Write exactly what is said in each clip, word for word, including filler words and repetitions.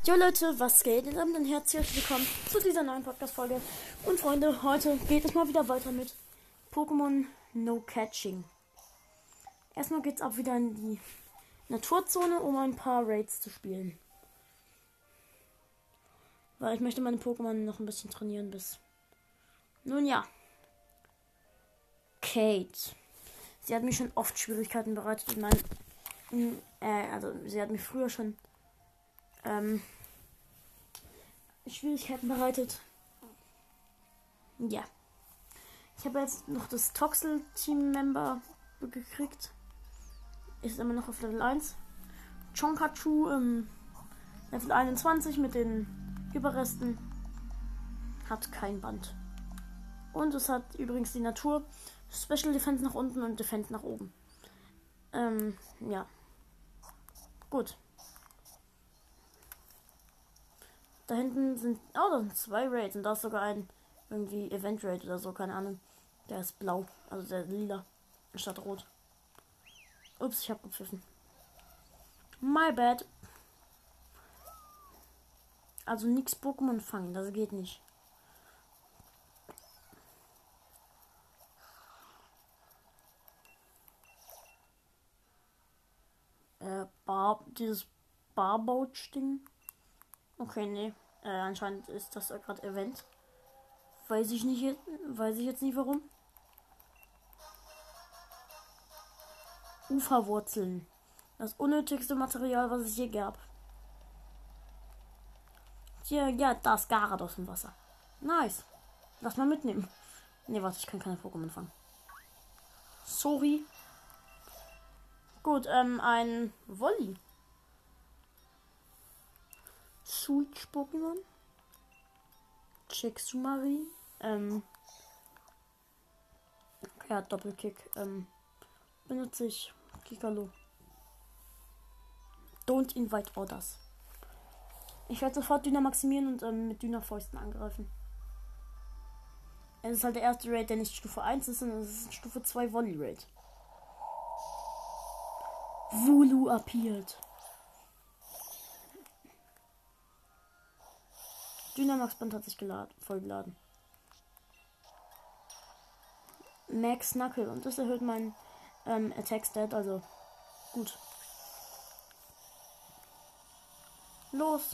Jo Leute, was geht? Und damit ein herzlich willkommen zu dieser neuen Podcast-Folge. Und Freunde, heute geht es mal wieder weiter mit Pokémon No Catching. Erstmal geht's auch wieder in die Naturzone, um ein paar Raids zu spielen. Weil ich möchte meine Pokémon noch ein bisschen trainieren bis... Nun ja. Kate. Sie hat mir schon oft Schwierigkeiten bereitet. In meinen, in, äh, also sie hat mir früher schon ähm, Schwierigkeiten bereitet. Ja. Ich habe jetzt noch das Toxel-Team-Member gekriegt. Ist immer noch auf Level eins. Chonkachu ähm, Level einundzwanzig mit den Überresten. Hat kein Band. Und es hat übrigens die Natur Special Defense nach unten und Defense nach oben. Ähm, ja. Gut. Da hinten sind, oh, da sind zwei Raids und da ist sogar ein irgendwie Event Raid oder so, keine Ahnung. Der ist blau, also der lila, anstatt rot. Ups, ich hab gepfiffen. My bad. Also nix Pokémon fangen, das geht nicht. Äh, Bar, dieses Barboach-Ding. Okay, nee. Äh, anscheinend ist das gerade Event. Weiß ich nicht, weiß ich jetzt nicht warum. Uferwurzeln. Das unnötigste Material, was es je gab. Hier, ja, da ist Garados im Wasser. Nice. Lass mal mitnehmen. Ne, warte, ich kann keine Pokémon fangen. Sorry. Gut, ähm, ein Wolli. Switch-Pokémon. Chexumari. Ähm. Ja, Doppelkick. Ähm. Benutze ich. Kikalo. Don't invite others. Ich werde sofort Düner maximieren und ähm, mit Düner-Fäusten angreifen. Es ist halt der erste Raid, der nicht Stufe eins ist, sondern es ist ein Stufe zwei Wolli-Raid. Vulu appeared. Dynamax-Band hat sich geladen, vollgeladen. Max Knuckle und das erhöht meinen ähm, Attack-Stat, also gut. Los!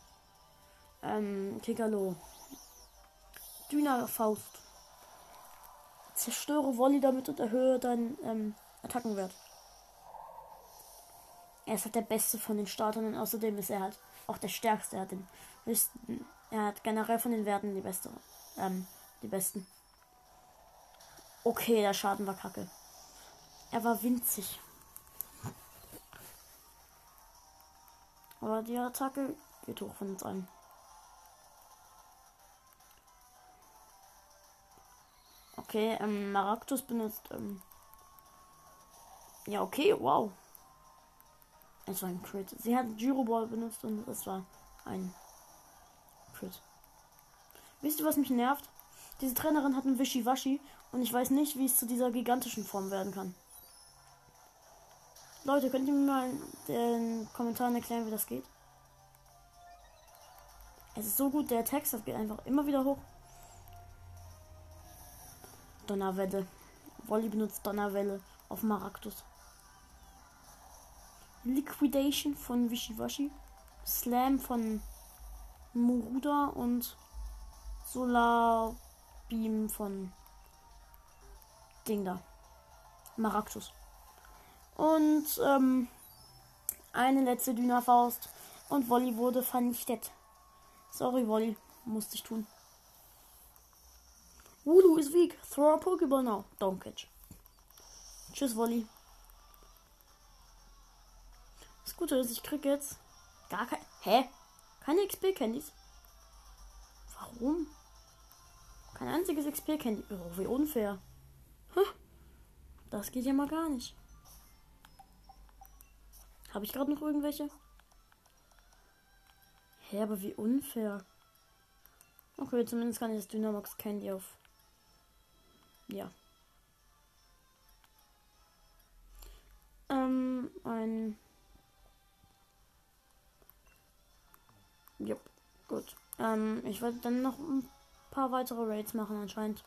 Ähm, Kikalo. Düner-Faust. Zerstöre Wolli damit und erhöhe deinen ähm, Attackenwert. Er ist halt der beste von den Startern und außerdem ist er halt auch der stärkste. Er hat den höchsten, er hat generell von den Werten die beste, ähm, die besten. Okay, der Schaden war kacke. Er war winzig. Aber die Attacke geht hoch von uns allen. Okay, ähm, Maractus benutzt, ähm, ja, okay, wow. Es war ein Crit. Sie hat Gyro Ball benutzt und es war ein Crit. Wisst ihr, was mich nervt? Diese Trainerin hat einen Wischiwaschi und ich weiß nicht, wie es zu dieser gigantischen Form werden kann. Leute, könnt ihr mir mal in den Kommentaren erklären, wie das geht? Es ist so gut, der Text geht einfach immer wieder hoch. Donnerwelle. Wolli benutzt Donnerwelle auf Maractus. Liquidation von Wischiwaschi. Slam von Muruda und Solar Beam von Ding da. Maractus. Und ähm, eine letzte Dynamafaust und Wolli wurde vernichtet. Sorry, Wolli. Musste ich tun. Woodoo is weak. Throw a Pokéball now. Don't catch. Tschüss, Wolli. Das Gute ist, ich krieg jetzt gar kein... Hä? Keine X P-Candies? Warum? Kein einziges X P-Candy. Oh, wie unfair. Huh. Das geht ja mal gar nicht. Habe ich gerade noch irgendwelche? Hä, aber wie unfair. Okay, zumindest kann ich das Dynamax Candy auf... Ja. Ähm, ein... Ähm, ich werde dann noch ein paar weitere Raids machen anscheinend.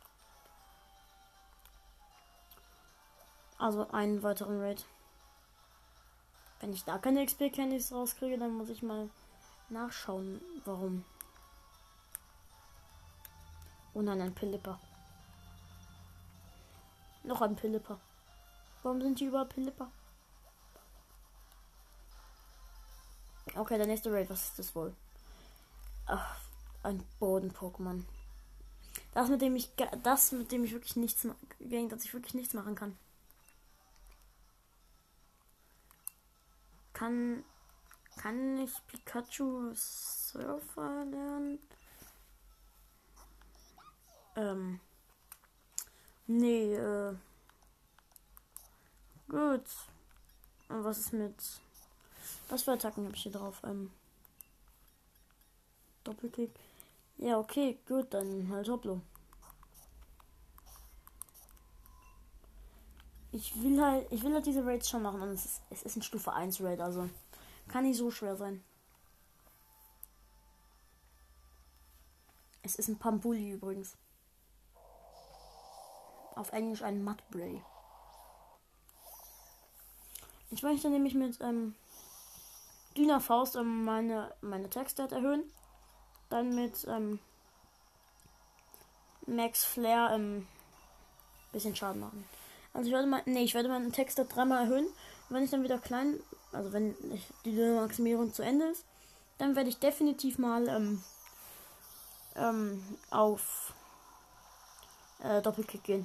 Also einen weiteren Raid. Wenn ich da keine X P Candies rauskriege, dann muss ich mal nachschauen, warum. Oh nein, ein Pilipper. Noch ein Pilipper. Warum sind die überall Pilipper? Okay, der nächste Raid, was ist das wohl? Ach, ein Boden-Pokémon. Das mit dem ich das mit dem ich wirklich nichts gegen das ich wirklich nichts machen kann. Kann kann ich Pikachu Surfer lernen? Ähm. Nee, äh. Gut. Und was ist mit. Was für Attacken habe ich hier drauf? Ähm. Doppelkick. Ja, okay, gut, dann halt Hoplo. Ich will halt, ich will halt diese Raids schon machen und es ist, es ist ein Stufe eins Raid, also kann nicht so schwer sein. Es ist ein Pampuli übrigens. Auf Englisch ein Mudbray. Ich möchte nämlich mit ähm, Dünner Faust ähm, meine, meine Textstat erhöhen. Dann mit ähm, Max Flair ähm, bisschen Schaden machen. Also ich werde mal, nee, ich werde meinen Textstat dreimal erhöhen. Und wenn ich dann wieder klein, also wenn ich, die Maximierung zu Ende ist, dann werde ich definitiv mal ähm, ähm, auf äh, Doppelkick gehen.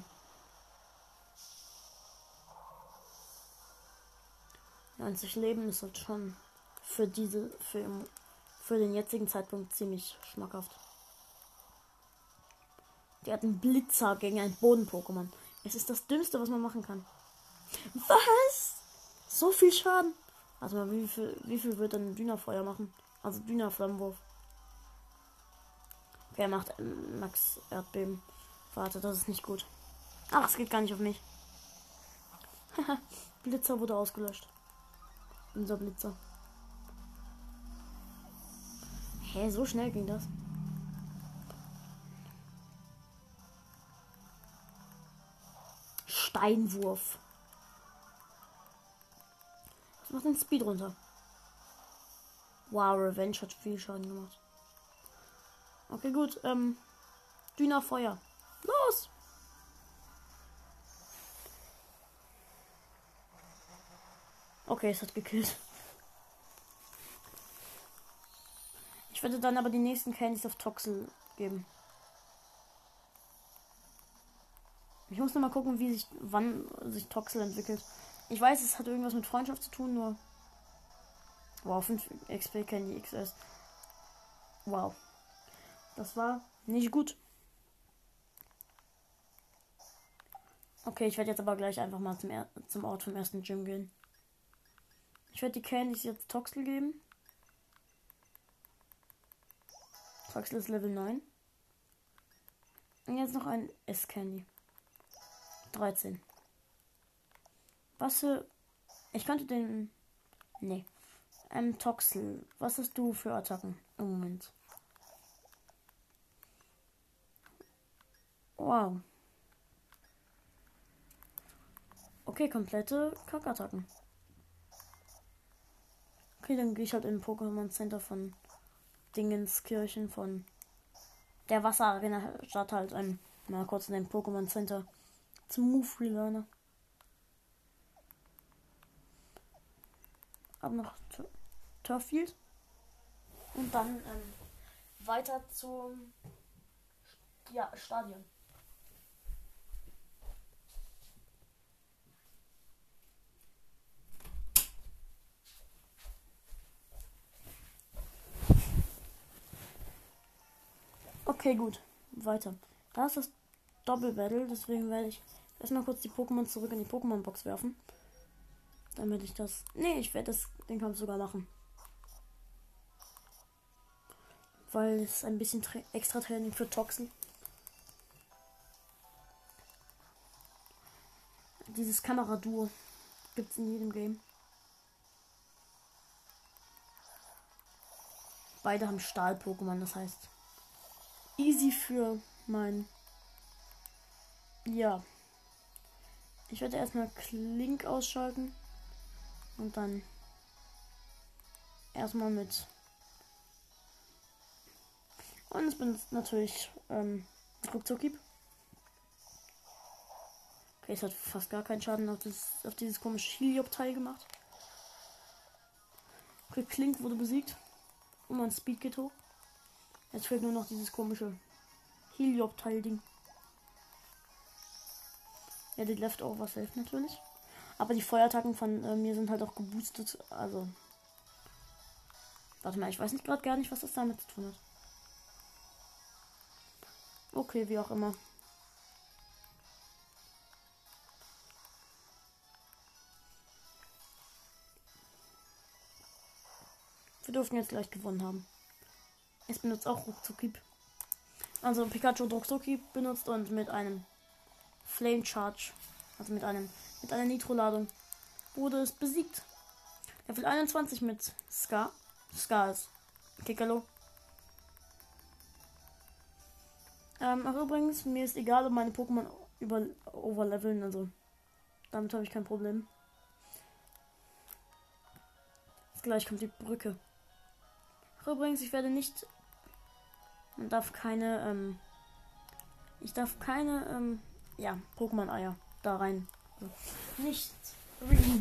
neunzig Leben ist halt schon für diese, für, für den jetzigen Zeitpunkt ziemlich schmackhaft. Die hat einen Blitzer gegen ein Boden-Pokémon. Es ist das Dümmste, was man machen kann. Was? So viel Schaden? Also mal, wie viel, wie viel wird dann Dynafeuer machen? Also Dynaflammenwurf. Okay, er macht ähm, Max Erdbeben. Warte, das ist nicht gut. Ach, es geht gar nicht auf mich. Blitzer wurde ausgelöscht. Unser Blitzer. Hä, hey, so schnell ging das? Steinwurf. Was macht den Speed runter? Wow, Revenge hat viel Schaden gemacht. Okay, gut. Ähm, Düner Feuer. Los! Okay, es hat gekillt. Ich werde dann aber die nächsten Candies auf Toxel geben. Ich muss noch mal gucken, wie sich, wann sich Toxel entwickelt. Ich weiß, es hat irgendwas mit Freundschaft zu tun, nur. Wow, fünf X P Candy X S. Wow. Das war nicht gut. Okay, ich werde jetzt aber gleich einfach mal zum, er zum Ort vom ersten Gym gehen. Ich werde die Candies jetzt Toxel geben. Toxel ist Level neun. Und jetzt noch ein S-Candy. dreizehn. Was für... Ich könnte den... Nee. Ähm, Toxel. Was hast du für Attacken? Im Moment. Wow. Okay, komplette Kackattacken. Okay, dann gehe ich halt in Pokémon Center von Dingenskirchen von der Wasserarena statt halt ein mal kurz in den Pokémon Center zum Move Relearner. Ab noch Turffield und dann ähm, weiter zum ja, Stadion. Okay, gut. Weiter. Da ist das Doppel-Battle, deswegen werde ich erstmal kurz die Pokémon zurück in die Pokémon-Box werfen. Damit ich das... Nee, ich werde das den Kampf sogar machen. Weil es ein bisschen tra extra Training für Toxel. Dieses Kameraduo gibt es in jedem Game. Beide haben Stahl-Pokémon, das heißt, easy für mein... Ja. Ich werde erstmal Klink ausschalten. Und dann erstmal mit. Und ich bin natürlich ähm, Ruckzuckieb. Okay, es hat fast gar keinen Schaden auf, das, auf dieses komische Heliop-Teil gemacht. Okay, Klink wurde besiegt. Und mein Speed geht hoch. Jetzt fehlt nur noch dieses komische Heliop-Teil-Ding. Ja, die Leftovers hilft natürlich. Aber die Feuerattacken von äh, mir sind halt auch geboostet. Also. Warte mal, ich weiß nicht gerade gar nicht, was das damit zu tun hat. Okay, wie auch immer. Wir dürfen jetzt gleich gewonnen haben. Es benutzt auch Ruckzuckieb. Also Pikachu Ruckzuckieb benutzt und mit einem Flame Charge, also mit einem mit einer Nitro-Ladung, wurde es besiegt. Level einundzwanzig mit Scar. Scar ist Kikalo. Ähm, ach übrigens, mir ist egal, ob meine Pokémon über overleveln, also damit habe ich kein Problem. Jetzt gleich kommt die Brücke. Ach übrigens, ich werde nicht, man darf keine, ähm, ich darf keine, ähm, ja, Pokémon-Eier da rein. Also, nicht rein.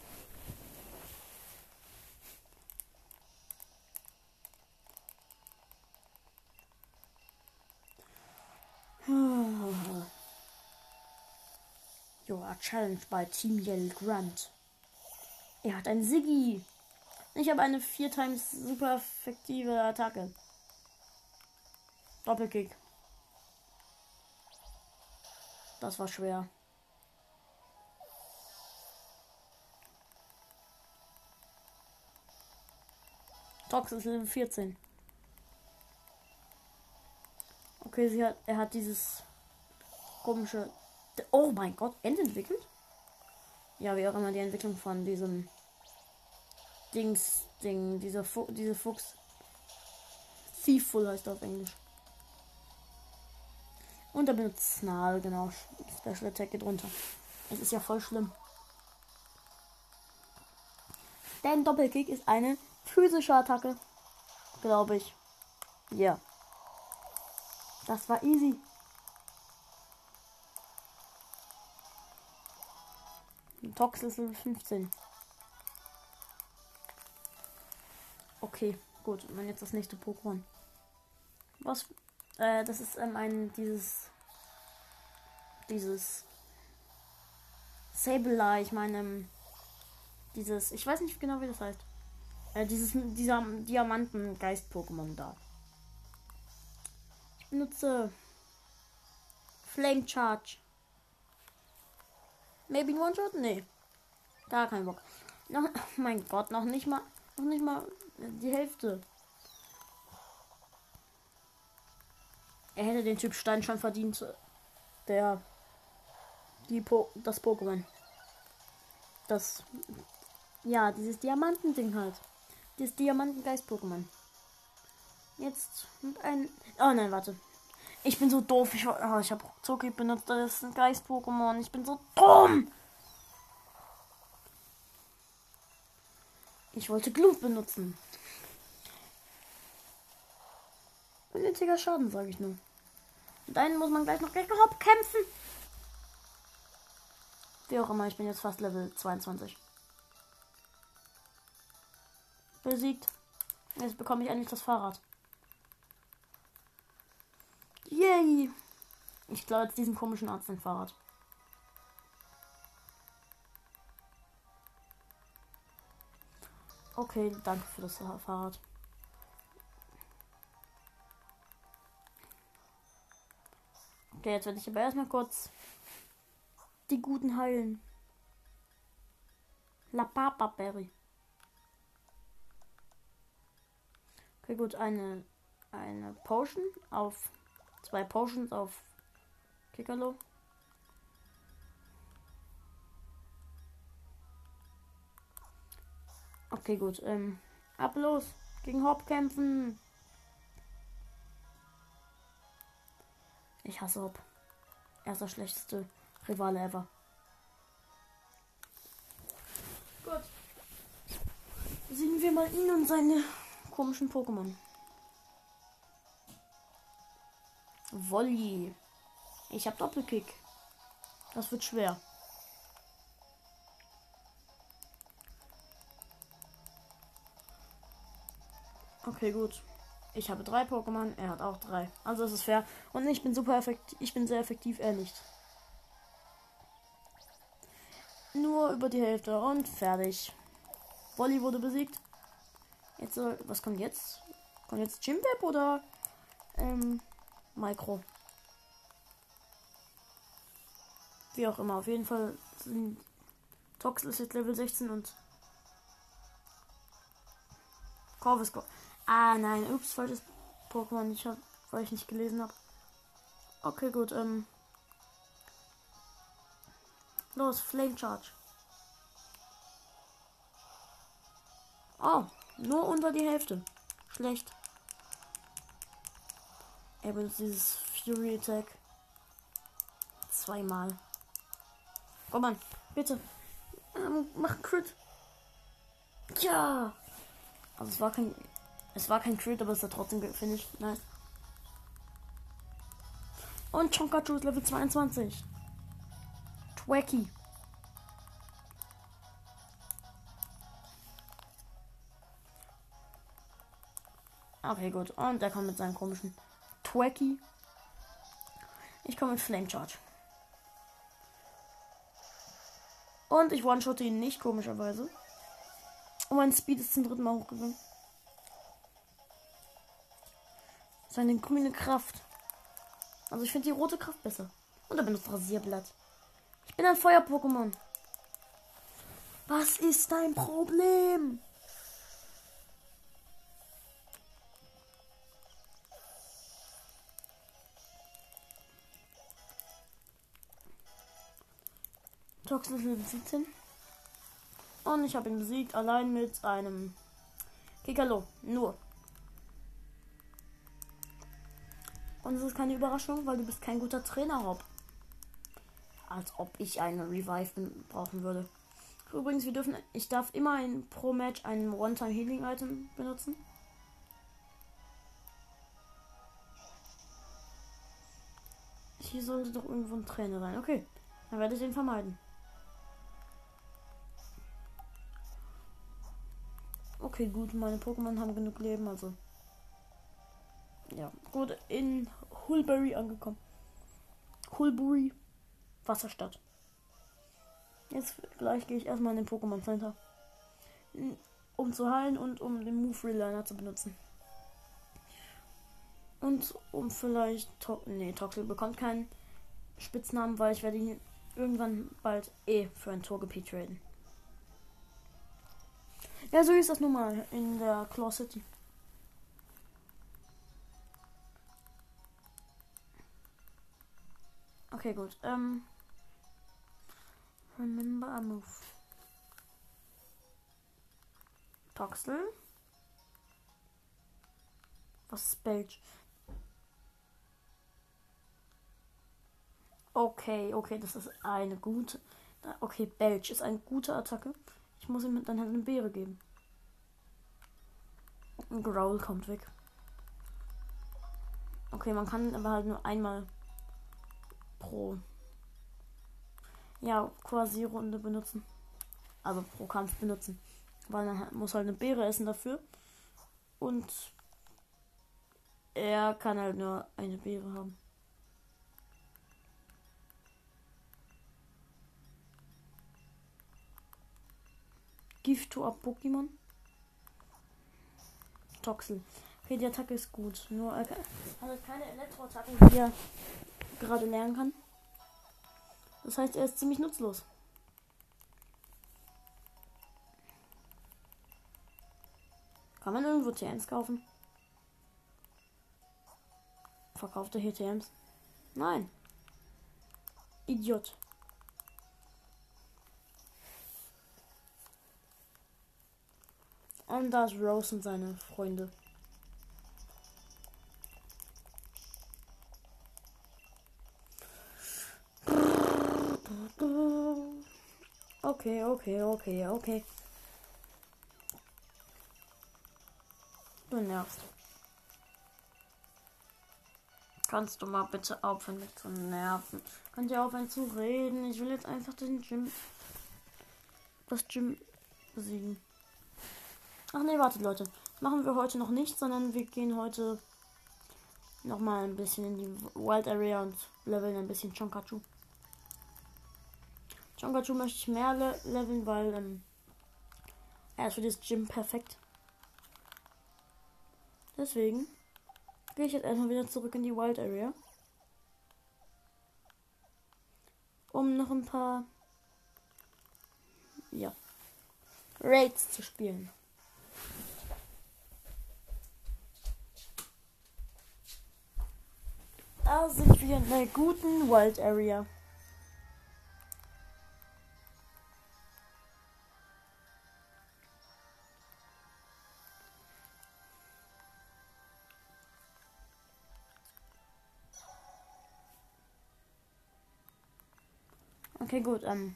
You are challenged by Team Yell Grant. Er hat ein Siggi. Ich habe eine vier times super effektive Attacke. Doppelkick. Das war schwer. Tox ist Level vierzehn. Okay, sie hat, er hat dieses komische... Oh mein Gott, entwickelt? Ja, wie auch immer die Entwicklung von diesem Dings, Ding, dieser Fu diese Fuchs. Thiefful heißt er auf Englisch. Und er benutzt Snarl, genau. Special Attack geht runter. Es ist ja voll schlimm. Denn Doppelkick ist eine physische Attacke. Glaube ich. Ja. Das war easy. Tox ist Level fünfzehn. Okay, gut. Und jetzt das nächste Pokémon. Was? Äh, das ist ähm, ein dieses dieses Sableye, ich meine ähm, dieses, ich weiß nicht genau wie das heißt. Äh, dieses dieser Diamanten-Geist-Pokémon da. Ich benutze Flame Charge. Maybe One Shot? Nee. Gar kein Bock. Noch, oh mein Gott, noch nicht mal noch nicht mal die Hälfte. Er hätte den Typ Stein schon verdient. Der die po das Pokémon. Das ja, dieses Diamantending halt. Dieses Diamantengeist-Pokémon. Jetzt mit ein oh nein, warte. Ich bin so doof. Ich, oh, ich habe Zuki benutzt. Das ist ein Geist-Pokémon. Ich bin so dumm. Ich wollte Glut benutzen. Unnötiger Schaden, sage ich nur. Und einen muss man gleich noch gleich noch kämpfen. Wie auch immer, ich bin jetzt fast Level zweiundzwanzig. Besiegt. Jetzt bekomme ich endlich das Fahrrad. Yay! Ich glaube jetzt diesen komischen Arzt ein Fahrrad. Okay, danke für das Fahrrad. Okay, jetzt werde ich aber erstmal kurz die Guten heilen. La Papa Berry. Okay, gut, eine eine Potion auf zwei Potions auf Kikalo. Okay, gut. Ähm, ab los. Gegen Hop kämpfen. Ich hasse Hop. Er ist der schlechteste Rivale ever. Gut. Sehen wir mal ihn und seine komischen Pokémon. Volley. Ich hab Doppelkick. Das wird schwer. Okay, gut. Ich habe drei Pokémon, er hat auch drei. Also es ist fair. Und ich bin super effektiv. Ich bin sehr effektiv, er nicht. Nur über die Hälfte und fertig. Volley wurde besiegt. Jetzt soll. Was kommt jetzt? Kommt jetzt Chimpep oder ähm, Micro? Wie auch immer. Auf jeden Fall sind Toxel ist jetzt Level sechzehn und Corvus. Ah nein, ups, falsches Pokémon. Ich hab, weil ich nicht gelesen habe. Okay, gut. Ähm. Los, Flame Charge. Oh, nur unter die Hälfte. Schlecht. Er benutzt dieses Fury Attack. Zweimal. Komm an, bitte. Ähm, mach einen Crit. Ja. Also es war kein. Es war kein Crit, aber es hat trotzdem gefinisht. Nice. Und Chonkachu ist Level zweiundzwanzig. Twacky. Okay, gut. Und er kommt mit seinem komischen Twacky. Ich komme mit Flame Charge. Und ich one-shotte ihn nicht, komischerweise. Und mein Speed ist zum dritten Mal hochgegangen. Seine grüne Kraft. Also ich finde die rote Kraft besser. Und er benutzt Rasierblatt. Ich bin ein Feuer-Pokémon. Was ist dein Problem? Toxel ist Level siebzehn. Und ich habe ihn besiegt, allein mit einem Kikalo. Nur. Und es ist keine Überraschung, weil du bist kein guter Trainer, Hopp. Als ob ich einen Revive brauchen würde. Übrigens, wir dürfen, ich darf immer ein, pro Match ein One-Time-Healing-Item benutzen. Hier sollte doch irgendwo ein Trainer sein. Okay, dann werde ich den vermeiden. Okay, gut, meine Pokémon haben genug Leben, also. Ja, gut, in Hulbury angekommen. Hulbury, Wasserstadt. Jetzt gleich gehe ich erstmal in den Pokémon Center. Um zu heilen und um den Move Reliner zu benutzen. Und um vielleicht. To nee, Toxel bekommt keinen Spitznamen, weil ich werde ihn irgendwann bald eh für ein Togepi traden. Ja, so ist das nun mal in der Claw City. Okay, gut. Ähm. Remember a move. Toxel. Was ist Belch? Okay, okay, das ist eine gute. Okay, Belch ist eine gute Attacke. Ich muss ihm dann halt eine Beere geben. Ein Growl kommt weg. Okay, man kann aber halt nur einmal pro. Ja, quasi Runde benutzen. Also pro Kampf benutzen. Weil man muss halt eine Beere essen dafür. Und er kann halt nur eine Beere haben. Gift to a Pokémon. Toxel. Okay, die Attacke ist gut. Nur er hat keine Elektroattacke, die er gerade lernen kann. Das heißt, er ist ziemlich nutzlos. Kann man irgendwo T Ms kaufen? Verkauft er hier T Ms? Nein. Idiot. Und da ist Rose und seine Freunde. okay, okay, okay, okay. Du nervst. Kannst du mal bitte aufhören, mich zu nerven? Könnt ihr aufhören zu reden? Ich will jetzt einfach den Gym. Das Gym besiegen. Ach nee, wartet Leute. Machen wir heute noch nicht, sondern wir gehen heute noch mal ein bisschen in die Wild Area und leveln ein bisschen Chonkachu. Chonkachu möchte ich mehr le leveln, weil ähm, er ist für das Gym perfekt. Deswegen gehe ich jetzt erstmal wieder zurück in die Wild Area. Um noch ein paar ja, Raids zu spielen. Da sind wir in der guten Wild Area. Okay, gut. Ähm,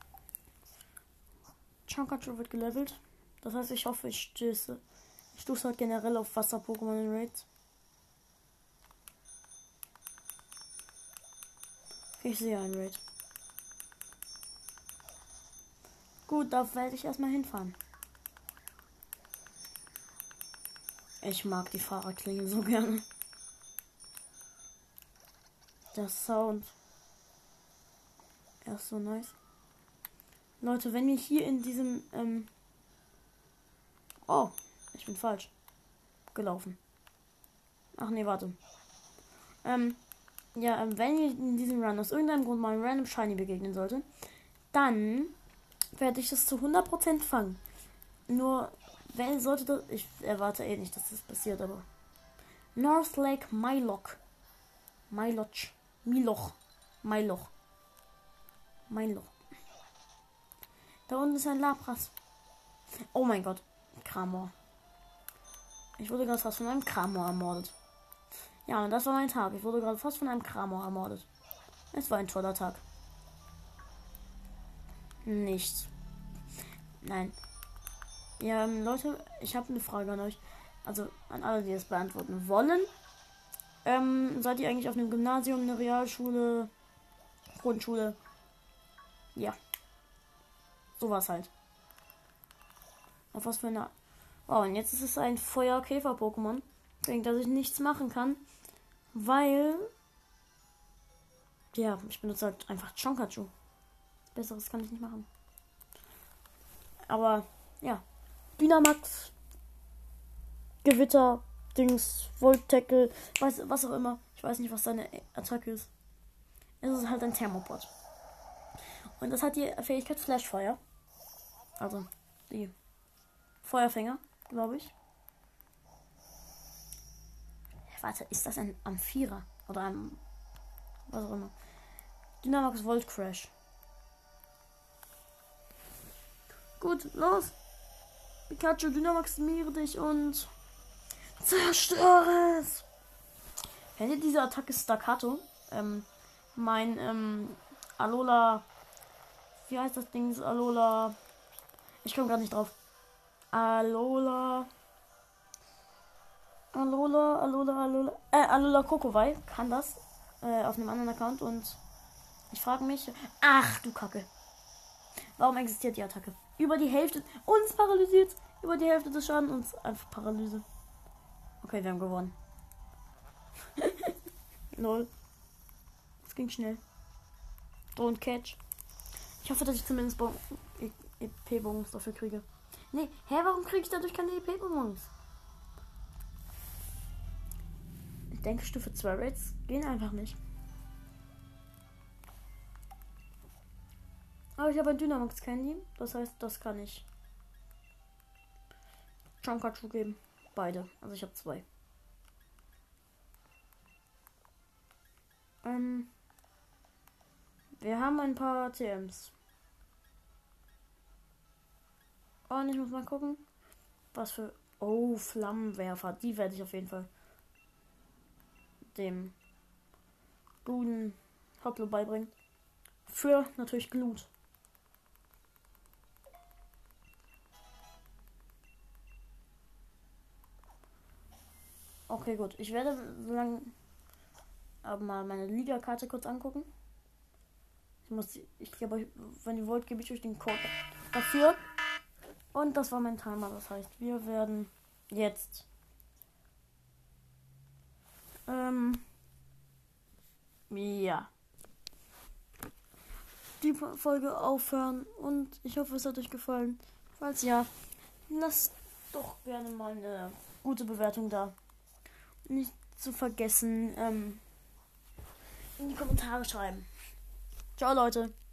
Chonkachu wird gelevelt. Das heißt, ich hoffe, ich stöße. Ich stoße halt generell auf Wasser-Pokémon in Raids. Okay, ich sehe ein Raid. Gut, da werde ich erstmal hinfahren. Ich mag die Fahrerklinge so gerne. Der Sound. Er ist so nice. Leute, wenn wir hier in diesem, ähm oh, ich bin falsch gelaufen. Ach nee, warte. Ähm, ja, ähm, wenn ihr in diesem Run aus irgendeinem Grund mal einem Random Shiny begegnen sollte, dann werde ich das zu hundert Prozent fangen. Nur, wenn sollte das, ich erwarte eh nicht, dass das passiert, aber North Lake Miloch. Miloch. Miloch. Miloch. Miloch. Da unten ist ein Lapras. Oh mein Gott. Kramor. Ich wurde gerade fast von einem Kramor ermordet. Ja, und das war mein Tag. Ich wurde gerade fast von einem Kramor ermordet. Es war ein toller Tag. Nichts. Nein. Ja, ähm, Leute, ich habe eine Frage an euch. Also an alle, die es beantworten wollen. Ähm, seid ihr eigentlich auf einem Gymnasium, eine Realschule, Grundschule? Ja. Sowas halt. Auf was für eine... Oh, und jetzt ist es ein Feuer-Käfer-Pokémon. Gegen das ich nichts machen kann. Weil... Ja, ich benutze halt einfach Chonkachu. Besseres kann ich nicht machen. Aber, ja. Dynamax. Gewitter. Dings. Volt-Tackle. Was, was auch immer. Ich weiß nicht, was seine Attacke ist. Es ist halt ein Thermopod. Und das hat die Fähigkeit Flashfeuer. Also, die Feuerfänger, glaube ich. Warte, ist das ein Amphira? Oder ein... was auch immer. Dynamax Volt Crash. Gut, los. Pikachu, Dynamaximiere dich und... zerstöre es! Kennt ihr diese Attacke Staccato? Ähm, mein, ähm, Alola... Wie heißt das Ding? Alola... Ich komme gerade nicht drauf. Alola... Alola, Alola, Alola... Äh, Alola Kokowai kann das. Äh, auf einem anderen Account und... Ich frage mich... Ach, du Kacke. Warum existiert die Attacke? Über die Hälfte... Uns paralysiert. Über die Hälfte des Schadens uns einfach Paralyse. Okay, wir haben gewonnen. Lol. Das ging schnell. Don't catch. Ich hoffe, dass ich zumindest E P-Bonus dafür kriege. Nee, hä, warum kriege ich dadurch keine E P-Bonus? Ich denke, Stufe zwei Raids gehen einfach nicht. Aber ich habe ein Dynamax Candy. Das heißt, das kann ich Chonkachu geben. Beide. Also ich habe zwei. Ähm, wir haben ein paar T Ms. Und ich muss mal gucken, was für... Oh, Flammenwerfer. Die werde ich auf jeden Fall dem guten Hoplo beibringen. Für natürlich Glut. Okay, gut. Ich werde so lange aber mal meine Liga-Karte kurz angucken. Ich muss, ich gebe euch, wenn ihr wollt, gebe ich euch den Code dafür. Und das war mein Timer. Das heißt, wir werden jetzt ähm, ja, die Folge aufhören. Und ich hoffe, es hat euch gefallen. Falls ja, lasst doch gerne mal eine gute Bewertung da. Nicht zu vergessen, ähm, in die Kommentare schreiben. Ciao, Leute.